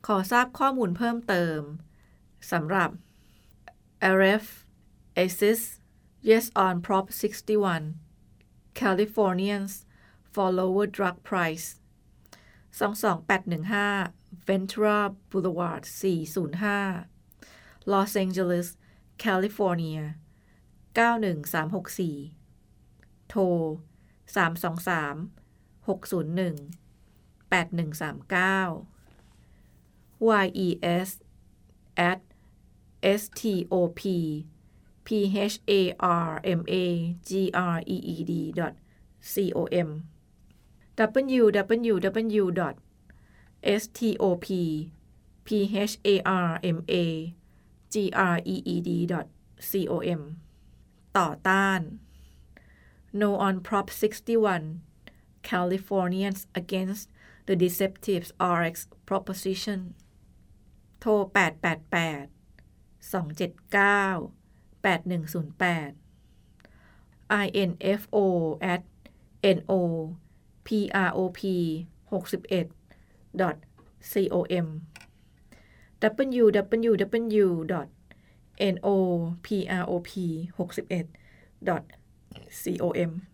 ขอทราบข้อมูลเพิ่มเติมสำหรับ RF Axis Yes on Prop 61 Californians for Lower Drug Price 22815 Ventura Boulevard 405 Los Angeles California 91364โทร323-601-8139 yes@stopharmagreed.com www.stopharmagreed.com ต่อต้าน No on Prop 61 Californians against the Deceptive RX Proposition โทร888-279-8108 info@noprop61.com www.noprop61.com